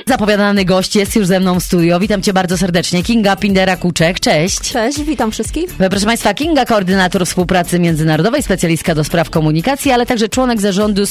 Zapowiadany gość jest już ze mną w studio. Witam cię bardzo serdecznie. Kinga Pindera-Kuczek, cześć. Cześć, witam wszystkich. Proszę Państwa, Kinga, koordynator współpracy międzynarodowej, specjalistka do spraw komunikacji, ale także członek zarządu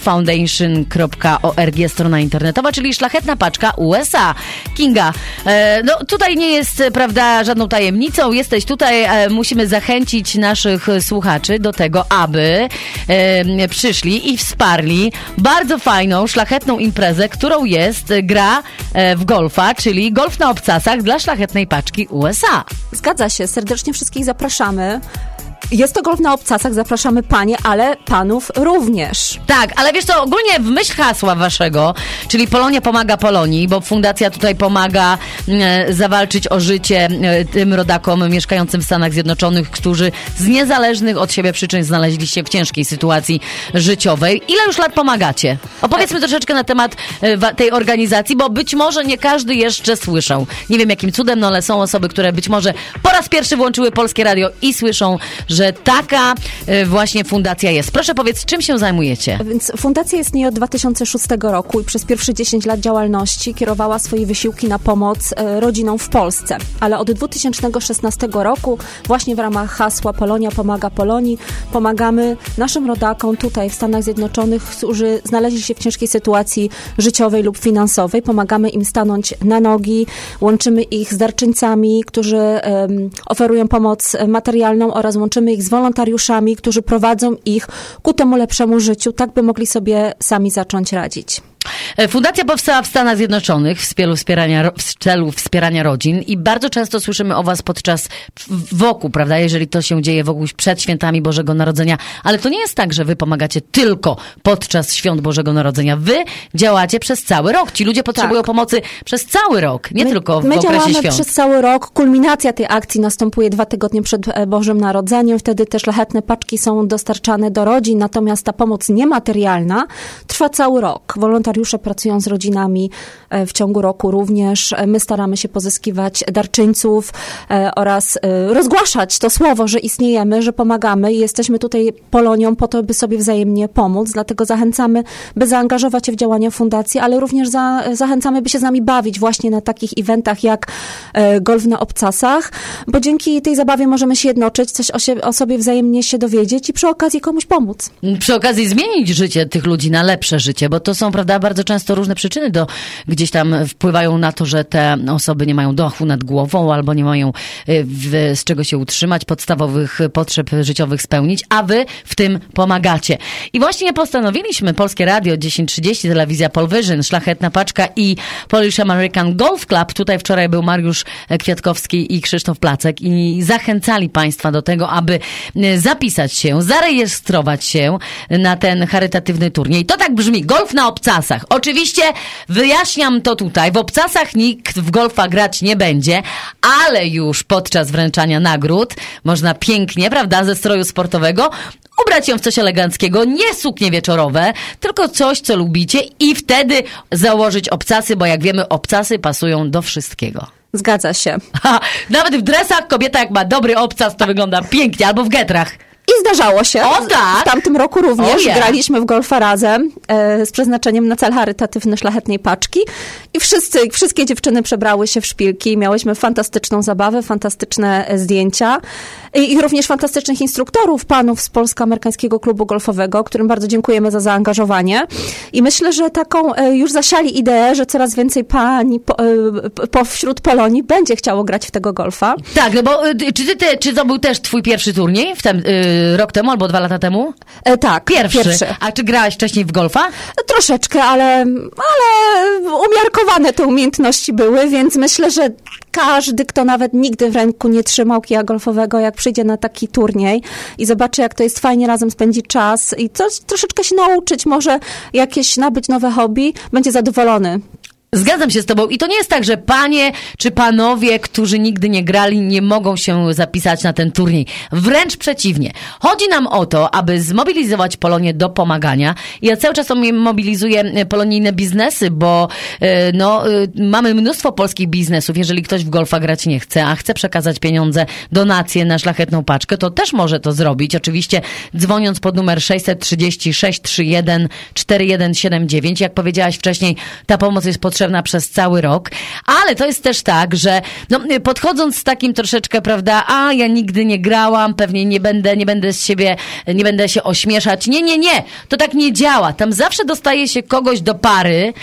springfoundation.org, strona internetowa, czyli Szlachetna Paczka USA. Kinga, no tutaj nie jest, prawda, żadną tajemnicą. Jesteś tutaj, musimy zachęcić naszych słuchaczy do tego, aby przyszli i wsparli bardzo fajną, szlachetną imprezę, którą jest gra w golfa, czyli golf na obcasach dla Szlachetnej Paczki USA. Zgadza się, serdecznie wszystkich zapraszamy. Jest to golf na obcasach, zapraszamy panie, ale panów również. Tak, ale wiesz co, ogólnie w myśl hasła waszego, czyli Polonia pomaga Polonii, bo fundacja tutaj pomaga zawalczyć o życie tym rodakom mieszkającym w Stanach Zjednoczonych, którzy z niezależnych od siebie przyczyn znaleźli się w ciężkiej sytuacji życiowej. Ile już lat pomagacie? Opowiedzmy troszeczkę na temat tej organizacji, bo być może nie każdy jeszcze słyszał. Nie wiem jakim cudem, no ale są osoby, które być może po raz pierwszy włączyły Polskie Radio i słyszą, że taka właśnie fundacja jest. Proszę powiedz, czym się zajmujecie? Więc fundacja istnieje od 2006 roku i przez pierwsze 10 lat działalności kierowała swoje wysiłki na pomoc rodzinom w Polsce. Ale od 2016 roku właśnie w ramach hasła Polonia pomaga Polonii pomagamy naszym rodakom tutaj w Stanach Zjednoczonych, którzy znaleźli się w ciężkiej sytuacji życiowej lub finansowej. Pomagamy im stanąć na nogi, łączymy ich z darczyńcami, którzy oferują pomoc materialną oraz łączymy ich z wolontariuszami, którzy prowadzą ich ku temu lepszemu życiu, tak by mogli sobie sami zacząć radzić. Fundacja powstała w Stanach Zjednoczonych w celu wspierania rodzin i bardzo często słyszymy o was wokół, prawda, jeżeli to się dzieje wokół przed świętami Bożego Narodzenia, ale to nie jest tak, że wy pomagacie tylko podczas świąt Bożego Narodzenia. Wy działacie przez cały rok. Ci ludzie potrzebują pomocy przez cały rok, nie tylko w okresie świąt. My działamy przez cały rok. Kulminacja tej akcji następuje 2 tygodnie przed Bożym Narodzeniem. Wtedy te szlachetne paczki są dostarczane do rodzin, natomiast ta pomoc niematerialna trwa cały rok. Wolontariusze pracują z rodzinami w ciągu roku również. My staramy się pozyskiwać darczyńców oraz rozgłaszać to słowo, że istniejemy, że pomagamy i jesteśmy tutaj Polonią po to, by sobie wzajemnie pomóc. Dlatego zachęcamy, by zaangażować się w działania fundacji, ale również zachęcamy, by się z nami bawić właśnie na takich eventach jak golf na obcasach, bo dzięki tej zabawie możemy się jednoczyć, coś o sobie wzajemnie się dowiedzieć i przy okazji komuś pomóc. Przy okazji zmienić życie tych ludzi na lepsze życie, bo to są, prawda, bardzo często różne przyczyny gdzieś tam wpływają na to, że te osoby nie mają dachu nad głową albo nie mają z czego się utrzymać, podstawowych potrzeb życiowych spełnić, a wy w tym pomagacie. I właśnie postanowiliśmy, Polskie Radio 1030, telewizja Polvision, Szlachetna Paczka i Polish American Golf Club. Tutaj wczoraj był Mariusz Kwiatkowski i Krzysztof Placek i zachęcali Państwa do tego, aby zapisać się, zarejestrować się na ten charytatywny turniej. To tak brzmi, golf na obcasach. Oczywiście wyjaśniam to tutaj. W obcasach nikt w golfa grać nie będzie, ale już podczas wręczania nagród można pięknie, prawda, ze stroju sportowego ubrać ją w coś eleganckiego, nie suknie wieczorowe, tylko coś, co lubicie i wtedy założyć obcasy, bo jak wiemy, obcasy pasują do wszystkiego. Zgadza się. Nawet w dresach kobieta jak ma dobry obcas, to wygląda pięknie, albo w getrach. I zdarzało się. O tak! W tamtym roku również graliśmy w golfa razem z przeznaczeniem na cel charytatywny Szlachetnej Paczki i wszystkie dziewczyny przebrały się w szpilki. Miałyśmy fantastyczną zabawę, fantastyczne zdjęcia i również fantastycznych instruktorów, panów z Polsko-Amerykańskiego Klubu Golfowego, którym bardzo dziękujemy za zaangażowanie. I myślę, że taką już zasiali ideę, że coraz więcej pani wśród Polonii będzie chciało grać w tego golfa. Tak, no bo czy to był też twój pierwszy turniej rok temu albo 2 lata temu? Tak, pierwszy. A czy grałaś wcześniej w golfa? Troszeczkę, ale umiarkowane te umiejętności były, więc myślę, że każdy, kto nawet nigdy w ręku nie trzymał kija golfowego, jak przyjdzie na taki turniej i zobaczy, jak to jest fajnie razem spędzić czas i troszeczkę się nauczyć, może jakieś nabyć nowe hobby, będzie zadowolony. Zgadzam się z tobą i to nie jest tak, że panie czy panowie, którzy nigdy nie grali, nie mogą się zapisać na ten turniej. Wręcz przeciwnie. Chodzi nam o to, aby zmobilizować Polonię do pomagania. Ja cały czas mobilizuję polonijne biznesy, bo mamy mnóstwo polskich biznesów. Jeżeli ktoś w golfa grać nie chce, a chce przekazać pieniądze, donacje na Szlachetną Paczkę, to też może to zrobić. Oczywiście dzwoniąc pod numer 636 31 4179. Jak powiedziałaś wcześniej, ta pomoc jest potrzebna potrzebna przez cały rok, ale to jest też tak, że podchodząc z takim troszeczkę, prawda, ja nigdy nie grałam, pewnie nie będę z siebie, nie będę się ośmieszać. Nie, to tak nie działa. Tam zawsze dostaje się kogoś do pary,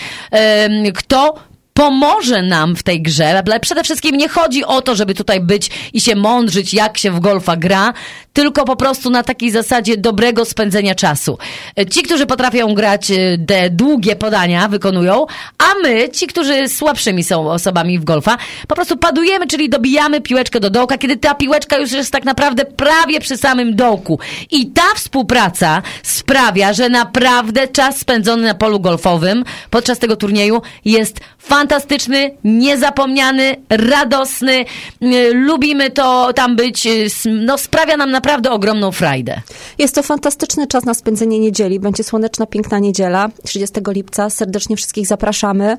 kto pomoże nam w tej grze, ale przede wszystkim nie chodzi o to, żeby tutaj być i się mądrzyć, jak się w golfa gra, tylko po prostu na takiej zasadzie dobrego spędzenia czasu. Ci, którzy potrafią grać, te długie podania wykonują, a my, ci, którzy słabszymi są osobami w golfa, po prostu padujemy, czyli dobijamy piłeczkę do dołka, kiedy ta piłeczka już jest tak naprawdę prawie przy samym dołku. I ta współpraca sprawia, że naprawdę czas spędzony na polu golfowym podczas tego turnieju jest fantastyczny, niezapomniany, radosny. Lubimy to tam być. Sprawia nam naprawdę ogromną frajdę. Jest to fantastyczny czas na spędzenie niedzieli. Będzie słoneczna, piękna niedziela, 30 lipca. Serdecznie wszystkich zapraszamy.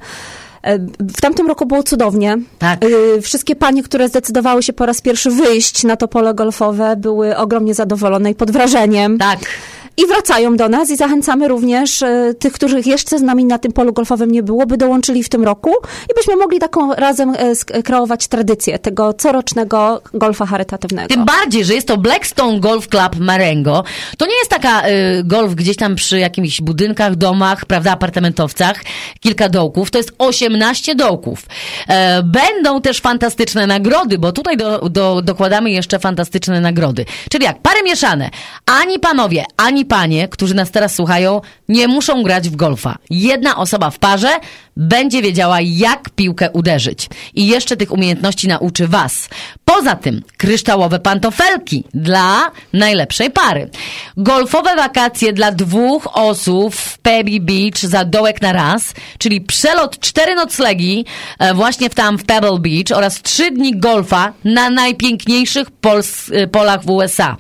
W tamtym roku było cudownie. Tak. Wszystkie panie, które zdecydowały się po raz pierwszy wyjść na to pole golfowe, były ogromnie zadowolone i pod wrażeniem. Tak. I wracają do nas i zachęcamy również tych, których jeszcze z nami na tym polu golfowym nie było, by dołączyli w tym roku i byśmy mogli taką razem kreować tradycję tego corocznego golfa charytatywnego. Tym bardziej, że jest to Blackstone Golf Club Marengo. To nie jest taka golf gdzieś tam przy jakichś budynkach, domach, prawda, apartamentowcach, kilka dołków. To jest 18 dołków. Będą też fantastyczne nagrody, bo tutaj dokładamy jeszcze fantastyczne nagrody. Czyli jak pary mieszane, ani panowie, ani panie, którzy nas teraz słuchają, nie muszą grać w golfa. Jedna osoba w parze będzie wiedziała, jak piłkę uderzyć. I jeszcze tych umiejętności nauczy was. Poza tym kryształowe pantofelki dla najlepszej pary. Golfowe wakacje dla 2 osób w Pebble Beach za dołek na raz, czyli przelot 4 noclegi właśnie w Pebble Beach oraz 3 dni golfa na najpiękniejszych polach w USA.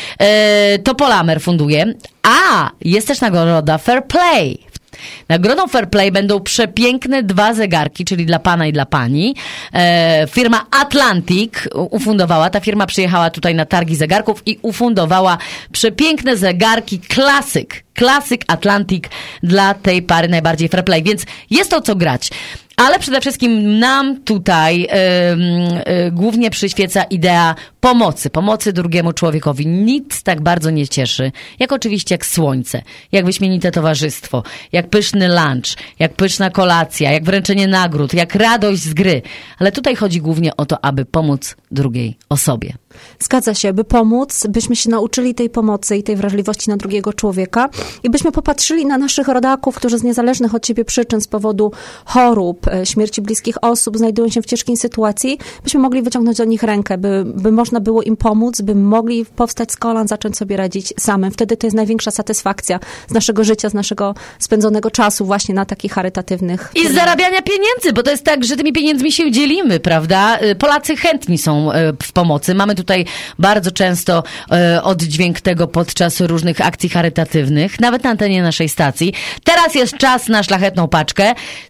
To Polamer funduje. A jest też nagroda Fair Play. Nagrodą Fair Play będą przepiękne 2 zegarki, czyli dla pana i dla pani. Firma Atlantic ufundowała, ta firma przyjechała tutaj na targi zegarków i ufundowała przepiękne zegarki Classic Atlantic dla tej pary najbardziej Fair Play, więc jest to co grać. Ale przede wszystkim nam tutaj głównie przyświeca idea pomocy drugiemu człowiekowi. Nic tak bardzo nie cieszy, jak oczywiście jak słońce, jak wyśmienite towarzystwo, jak pyszny lunch, jak pyszna kolacja, jak wręczenie nagród, jak radość z gry. Ale tutaj chodzi głównie o to, aby pomóc drugiej osobie. Zgadza się, by pomóc, byśmy się nauczyli tej pomocy i tej wrażliwości na drugiego człowieka i byśmy popatrzyli na naszych rodaków, którzy z niezależnych od siebie przyczyn, z powodu chorób, śmierci bliskich osób, znajdują się w ciężkiej sytuacji, byśmy mogli wyciągnąć do nich rękę, by można było im pomóc, by mogli powstać z kolan, zacząć sobie radzić samym. Wtedy to jest największa satysfakcja z naszego życia, z naszego spędzonego czasu właśnie na takich charytatywnych. I z zarabiania pieniędzy, bo to jest tak, że tymi pieniędzmi się dzielimy, prawda? Polacy chętni są w pomocy. Mamy tutaj bardzo często oddźwięk tego podczas różnych akcji charytatywnych, nawet na antenie naszej stacji. Teraz jest czas na szlachetną paczkę.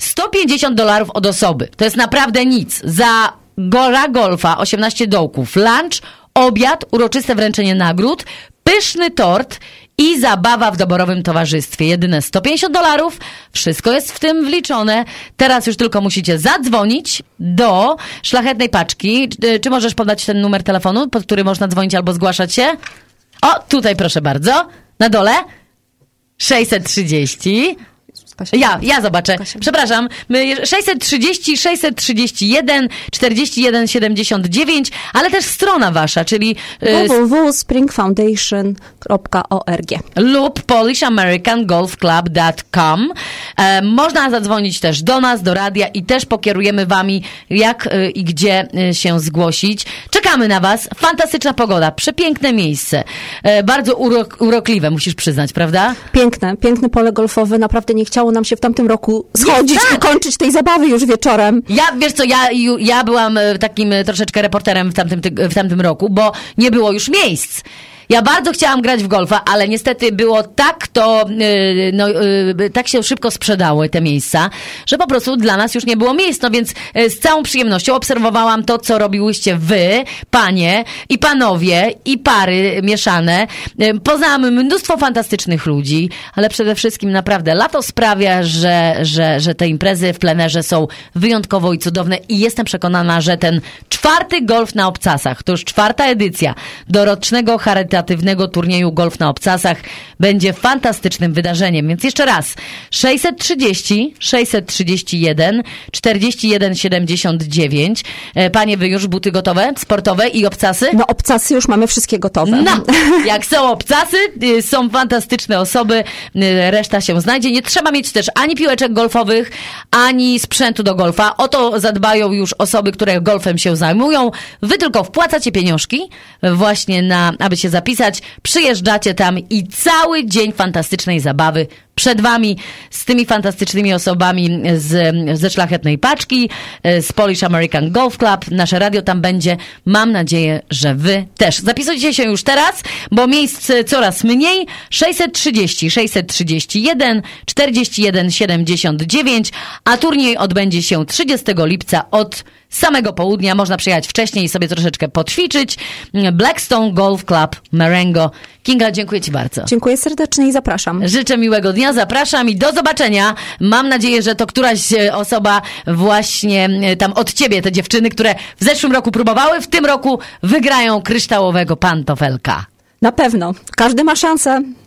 $150 od osoby. To jest naprawdę nic. Za Gora Golfa, 18 dołków, lunch, obiad, uroczyste wręczenie nagród, pyszny tort i zabawa w doborowym towarzystwie. Jedyne $150. Wszystko jest w tym wliczone. Teraz już tylko musicie zadzwonić do szlachetnej paczki. Czy możesz podać ten numer telefonu, pod który można dzwonić albo zgłaszać się? O, tutaj proszę bardzo. Na dole. 630. Ja zobaczę. Przepraszam. 630, 631, 41, 79, ale też strona wasza, czyli www.springfoundation.org lub polishamericangolfclub.com. Można zadzwonić też do nas, do radia i też pokierujemy wami, jak i gdzie się zgłosić. Czekamy na was. Fantastyczna pogoda, przepiękne miejsce. Bardzo urokliwe, musisz przyznać, prawda? Piękne pole golfowe. Naprawdę nie chciało nam się w tamtym roku schodzić i kończyć tej zabawy już wieczorem. Wiesz co, ja byłam takim troszeczkę reporterem w tamtym roku, bo nie było już miejsc. Ja bardzo chciałam grać w golfa, ale niestety było tak tak się szybko sprzedały te miejsca, że po prostu dla nas już nie było miejsc. No więc z całą przyjemnością obserwowałam to, co robiłyście wy, panie i panowie i pary mieszane. Poznałam mnóstwo fantastycznych ludzi, ale przede wszystkim naprawdę lato sprawia, że te imprezy w plenerze są wyjątkowo i cudowne i jestem przekonana, że ten 4. Golf na Obcasach, to już 4. edycja dorocznego charytatywnego turnieju Golf na Obcasach będzie fantastycznym wydarzeniem. Więc jeszcze raz 630 631 41 79. Panie, wy już buty gotowe? Sportowe i obcasy? No obcasy już mamy wszystkie gotowe. No, jak są obcasy, są fantastyczne osoby, reszta się znajdzie. Nie trzeba mieć też ani piłeczek golfowych, ani sprzętu do golfa. O to zadbają już osoby, które golfem się zajmują. Wy tylko wpłacacie pieniążki właśnie aby się zapisać. Przyjeżdżacie tam i cały dzień fantastycznej zabawy przed wami z tymi fantastycznymi osobami ze Szlachetnej Paczki, z Polish American Golf Club. Nasze radio tam będzie. Mam nadzieję, że wy też. Zapisujcie się już teraz, bo miejsc coraz mniej. 630 631 41 79, a turniej odbędzie się 30 lipca od samego południa. Można przyjechać wcześniej i sobie troszeczkę poćwiczyć. Blackstone Golf Club Marengo. Kinga, dziękuję ci bardzo. Dziękuję serdecznie i zapraszam. Życzę miłego dnia, zapraszam i do zobaczenia. Mam nadzieję, że to któraś osoba właśnie tam od ciebie, te dziewczyny, które w zeszłym roku próbowały, w tym roku wygrają kryształowego pantofelka. Na pewno. Każdy ma szansę.